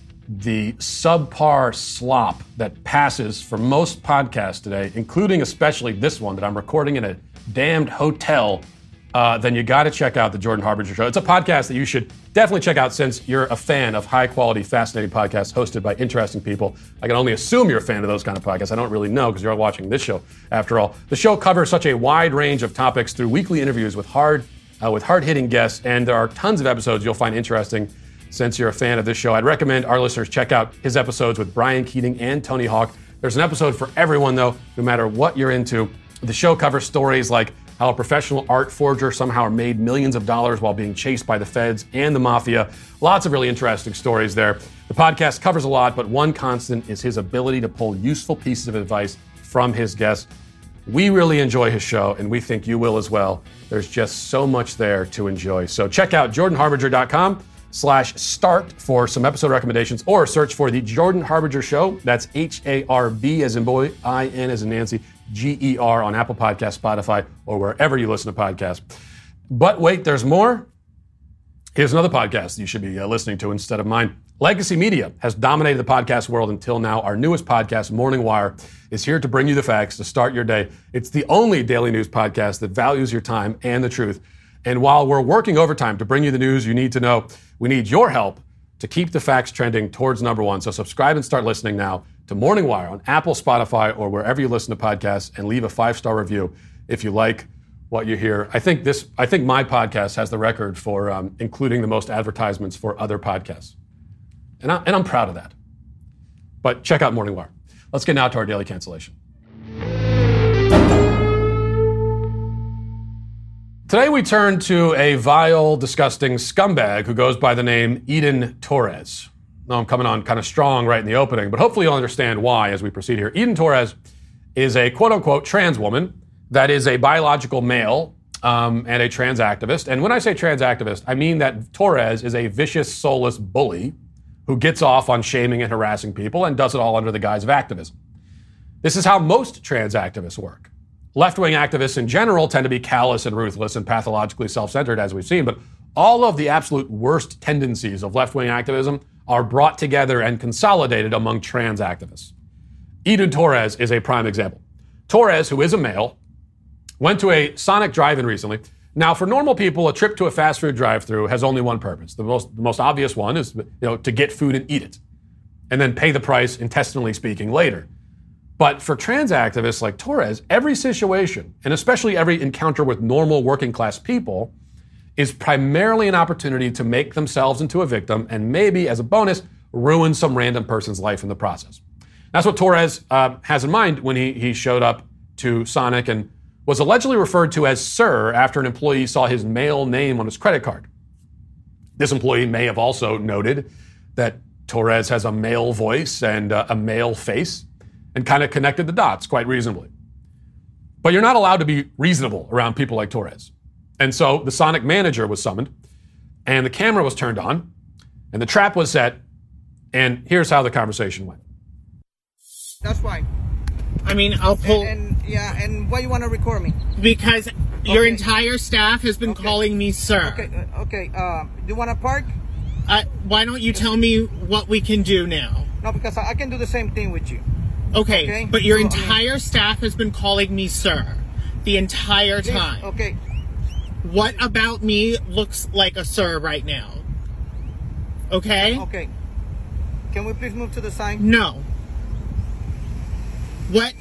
the subpar slop that passes for most podcasts today, including especially this one that I'm recording in a damned hotel, uh, then you got to check out The Jordan Harbinger Show. It's a podcast that you should definitely check out since you're a fan of high-quality, fascinating podcasts hosted by interesting people. I can only assume you're a fan of those kind of podcasts. I don't really know because you're watching this show, after all. The show covers such a wide range of topics through weekly interviews with hard, uh, with hard-hitting guests, and there are tons of episodes you'll find interesting since you're a fan of this show. I'd recommend our listeners check out his episodes with Brian Keating and Tony Hawk. There's an episode for everyone, though, no matter what you're into. The show covers stories like how a professional art forger somehow made millions of dollars while being chased by the feds and the mafia. Lots of really interesting stories there. The podcast covers a lot, but one constant is his ability to pull useful pieces of advice from his guests. We really enjoy his show, and we think you will as well. There's just so much there to enjoy. So check out jordan harbinger dot com slash start for some episode recommendations, or search for The Jordan Harbinger Show. That's H A R B as in boy, I N as in Nancy, G E R on Apple Podcasts, Spotify, or wherever you listen to podcasts. But wait, there's more. Here's another podcast you should be uh, listening to instead of mine. Legacy Media has dominated the podcast world until now. Our newest podcast, Morning Wire, is here to bring you the facts to start your day. It's the only daily news podcast that values your time and the truth. And while we're working overtime to bring you the news you need to know, we need your help to keep the facts trending towards number one. So subscribe and start listening now to Morning Wire on Apple, Spotify, or wherever you listen to podcasts, and leave a five-star review if you like what you hear. I think this. I think my podcast has the record for um, including the most advertisements for other podcasts, and, I, and I'm proud of that. But check out Morning Wire. Let's get now to our daily cancellation. Today we turn to a vile, disgusting scumbag who goes by the name Eden Torres. Now I'm coming on kind of strong right in the opening, but hopefully you'll understand why as we proceed here. Eden Torres is a quote-unquote trans woman that is a biological male um, and a trans activist. And when I say trans activist, I mean that Torres is a vicious, soulless bully who gets off on shaming and harassing people and does it all under the guise of activism. This is how most trans activists work. Left-wing activists in general tend to be callous and ruthless and pathologically self-centered, as we've seen, but all of the absolute worst tendencies of left-wing activism are brought together and consolidated among trans activists. Eden Torres is a prime example. Torres, who is a male, went to a Sonic drive-in recently. Now, for normal people, a trip to a fast food drive-thru has only one purpose. The most, the most obvious one is, you know, to get food and eat it, and then pay the price, intestinally speaking, later. But for trans activists like Torres, every situation, and especially every encounter with normal working class people, is primarily an opportunity to make themselves into a victim and maybe, as a bonus, ruin some random person's life in the process. That's what Torres uh, has in mind when he, he showed up to Sonic and was allegedly referred to as Sir after an employee saw his male name on his credit card. This employee may have also noted that Torres has a male voice and uh, a male face, and kind of connected the dots quite reasonably. But you're not allowed to be reasonable around people like Torres. And so the Sonic manager was summoned, and the camera was turned on, and the trap was set, and here's how the conversation went.
That's fine.
I mean, I'll pull...
And, and Yeah, and why you want to record me?
Because your
Okay.
entire staff has been calling me sir.
Okay, uh, okay. Uh, you want to park?
Uh, why don't you tell me what we can do now?
No, because I, I can do the same thing with you.
Okay,
Okay,
but your
so, I mean-
entire staff has been calling me sir the entire
Please,
time.
Okay.
What about me looks like a sir right now? Okay?
Okay. Can we please move to the side?
No. What?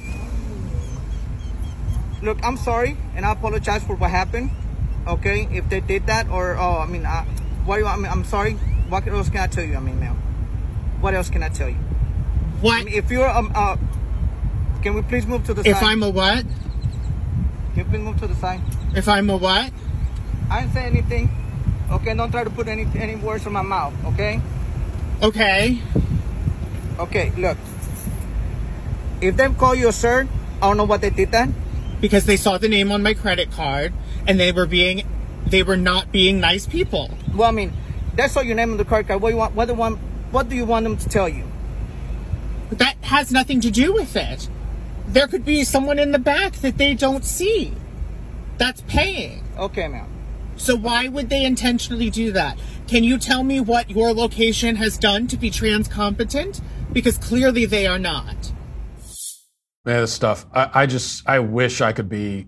Look, I'm sorry, and I apologize for what happened. Okay, if they did that, or oh, I mean, uh, what do you? I mean, I'm sorry. What else can I tell you? I mean, now, what else can I tell you?
What?
I mean, if you're um, uh, can we please move to the
If
side?
I'm a what?
Can you please move to the side?
If I'm a what?
I didn't say anything. Okay, don't try to put any any words in my mouth. Okay.
Okay.
Okay, look. If they call you a sir, I don't know what they did then.
Because they saw the name on my credit card and they were being, they were not being nice people.
Well, I mean, they saw your name on the credit card. What do you want? What do you want? What do you want them to tell you?
That has nothing to do with it. There could be someone in the back that they don't see that's paying.
Okay, ma'am.
So why would they intentionally do that? Can you tell me what your location has done to be trans competent? Because clearly they are not.
Man, this stuff. I, I just, I wish I could be,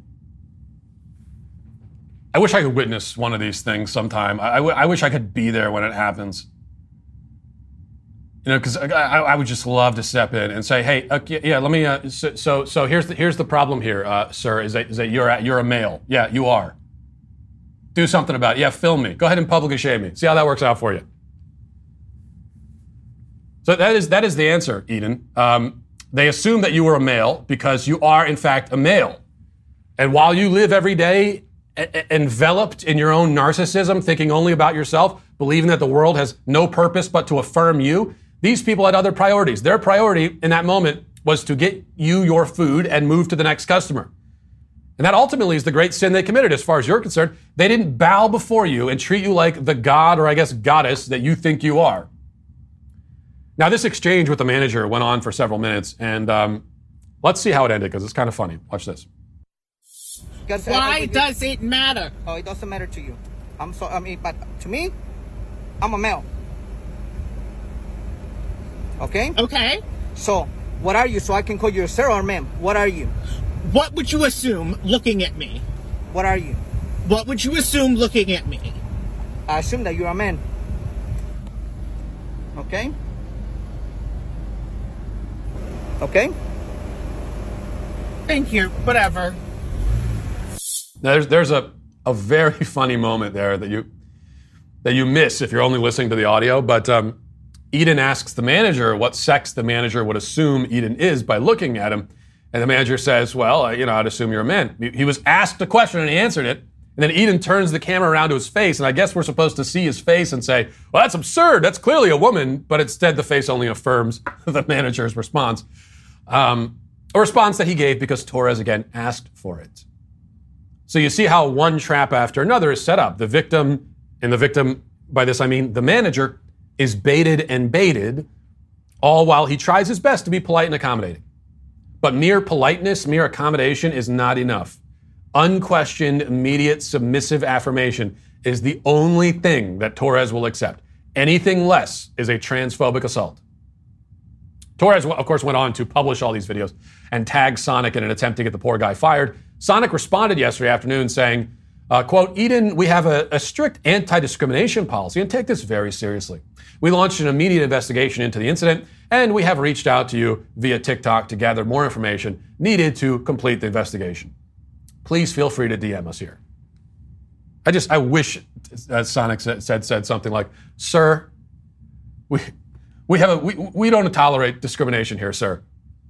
I wish I could witness one of these things sometime. I, I, w- I wish I could be there when it happens. You know, because I, I, I would just love to step in and say, hey, okay, yeah, let me, uh, so, so, so here's the, here's the problem here, uh, sir, is that, is that you're, a, you're a male. Yeah, you are. Do something about it. Yeah, film me. Go ahead and publicly shame me. See how that works out for you. So that is, that is the answer, Eden. Um, They assume that you were a male because you are, in fact, a male. And while you live every day e- enveloped in your own narcissism, thinking only about yourself, believing that the world has no purpose but to affirm you, these people had other priorities. Their priority in that moment was to get you your food and move to the next customer. And that ultimately is the great sin they committed as far as you're concerned. They didn't bow before you and treat you like the god or I guess goddess that you think you are. Now, this exchange with the manager went on for several minutes, and um, let's see how it ended, because it's kind of funny. Watch this.
Why does it matter?
Oh, it doesn't matter to you. I'm so, I mean, but to me, I'm a male. Okay?
Okay.
So, what are you? So I can call you a sir or ma'am. What are you?
What would you assume looking at me?
What are you?
What would you assume looking at me?
I assume that you're a man. Okay? Okay?
Thank you. Whatever.
Now, there's there's a, a very funny moment there that you that you miss if you're only listening to the audio. But um, Eden asks the manager what sex the manager would assume Eden is by looking at him, and the manager says, "Well, uh, you know, I'd assume you're a man." He, he was asked a question and he answered it, and then Eden turns the camera around to his face, and I guess we're supposed to see his face and say, "Well, that's absurd. That's clearly a woman." But instead, the face only affirms the manager's response. Um, a response that he gave because Torres again asked for it. So you see how one trap after another is set up. The victim, and the victim, by this I mean the manager, is baited and baited, all while he tries his best to be polite and accommodating. But mere politeness, mere accommodation is not enough. Unquestioned, immediate, submissive affirmation is the only thing that Torres will accept. Anything less is a transphobic assault. Torres, of course, went on to publish all these videos and tag Sonic in an attempt to get the poor guy fired. Sonic responded yesterday afternoon saying, uh, quote, Eden, we have a, a strict anti-discrimination policy and take this very seriously. We launched an immediate investigation into the incident, and we have reached out to you via TikTok to gather more information needed to complete the investigation. Please feel free to D M us here. I just, I wish uh, Sonic said, said said something like, sir, we... We have a, we, we don't tolerate discrimination here, sir.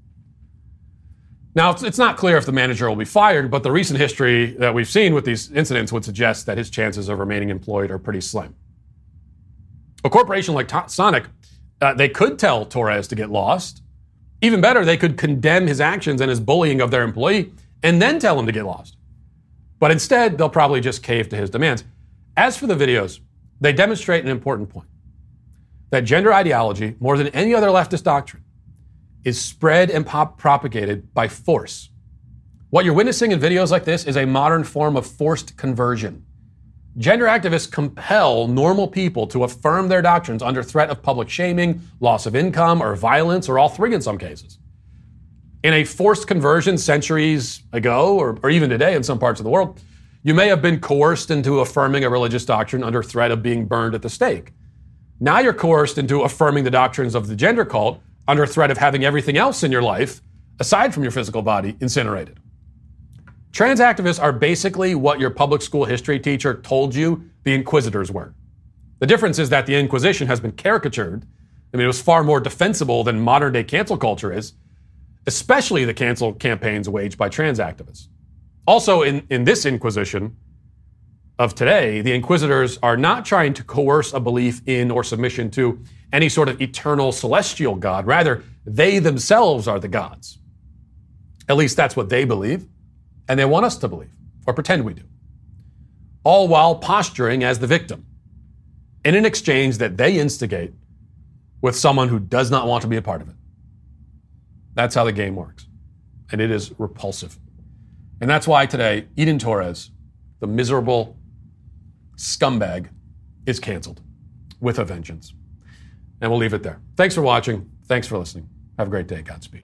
Now, it's, it's not clear if the manager will be fired, but the recent history that we've seen with these incidents would suggest that his chances of remaining employed are pretty slim. A corporation like to- Sonic, uh, they could tell Torres to get lost. Even better, they could condemn his actions and his bullying of their employee and then tell him to get lost. But instead, they'll probably just cave to his demands. As for the videos, they demonstrate an important point. That gender ideology, more than any other leftist doctrine, is spread and pop- propagated by force. What you're witnessing in videos like this is a modern form of forced conversion. Gender activists compel normal people to affirm their doctrines under threat of public shaming, loss of income, or violence, or all three in some cases. In a forced conversion centuries ago, or, or even today in some parts of the world, you may have been coerced into affirming a religious doctrine under threat of being burned at the stake. Now you're coerced into affirming the doctrines of the gender cult under threat of having everything else in your life, aside from your physical body, incinerated. Trans activists are basically what your public school history teacher told you the Inquisitors were. The difference is that the Inquisition has been caricatured. I mean, it was far more defensible than modern day cancel culture is, especially the cancel campaigns waged by trans activists. Also, in, in this Inquisition of today, the Inquisitors are not trying to coerce a belief in or submission to any sort of eternal celestial God. Rather, they themselves are the gods. At least that's what they believe. And they want us to believe, or pretend we do. All while posturing as the victim in an exchange that they instigate with someone who does not want to be a part of it. That's how the game works. And it is repulsive. And that's why today, Eden Torres, the miserable scumbag, is canceled with a vengeance. And we'll leave it there. Thanks for watching. Thanks for listening. Have a great day. Godspeed.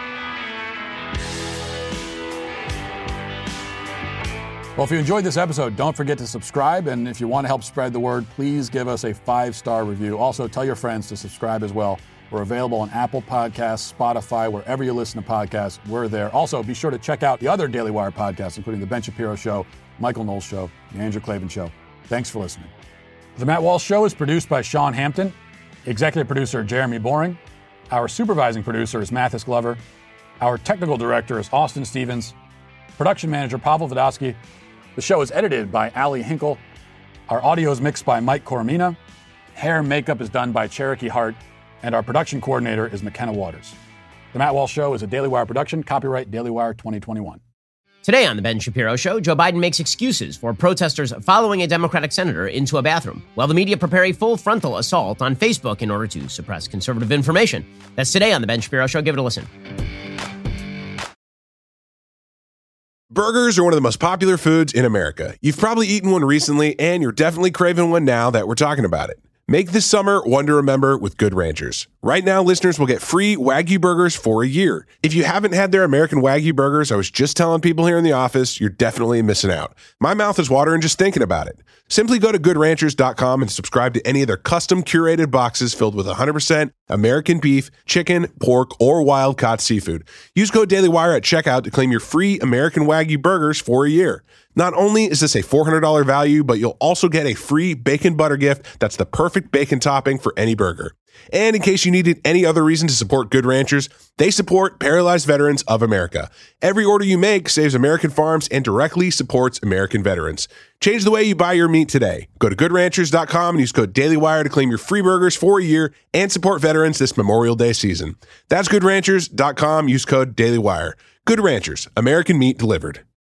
Well, if you enjoyed this episode, don't forget to subscribe. And if you want to help spread the word, please give us a five-star review. Also, tell your friends to subscribe as well. We're available on Apple Podcasts, Spotify, wherever you listen to podcasts. We're there. Also, be sure to check out the other Daily Wire podcasts, including The Ben Shapiro Show, Michael Knowles Show, The Andrew Klavan Show. Thanks for listening. The Matt Walsh Show is produced by Sean Hampton. Executive producer, Jeremy Boring. Our supervising producer is Mathis Glover. Our technical director is Austin Stevens. Production manager, Pavel Vodosky. The show is edited by Ali Hinkle. Our audio is mixed by Mike Coromina. Hair and makeup is done by Cherokee Hart. And our production coordinator is McKenna Waters. The Matt Walsh Show is a Daily Wire production. Copyright Daily Wire twenty twenty-one.
Today on The Ben Shapiro Show, Joe Biden makes excuses for protesters following a Democratic senator into a bathroom, while the media prepare a full frontal assault on Facebook in order to suppress conservative information. That's today on The Ben Shapiro Show. Give it a listen.
Burgers are one of the most popular foods in America. You've probably eaten one recently, and you're definitely craving one now that we're talking about it. Make this summer one to remember with Good Ranchers. Right now, listeners will get free Wagyu burgers for a year. If you haven't had their American Wagyu burgers, I was just telling people here in the office, you're definitely missing out. My mouth is watering just thinking about it. Simply go to good ranchers dot com and subscribe to any of their custom curated boxes filled with one hundred percent American beef, chicken, pork, or wild-caught seafood. Use code DailyWire at checkout to claim your free American Wagyu burgers for a year. Not only is this a four hundred dollars value, but you'll also get a free bacon butter gift that's the perfect bacon topping for any burger. And in case you needed any other reason to support Good Ranchers, they support Paralyzed Veterans of America. Every order you make saves American farms and directly supports American veterans. Change the way you buy your meat today. Go to good ranchers dot com and use code DailyWire to claim your free burgers for a year and support veterans this Memorial Day season. That's good ranchers dot com. Use code DailyWire. Good Ranchers, American meat delivered.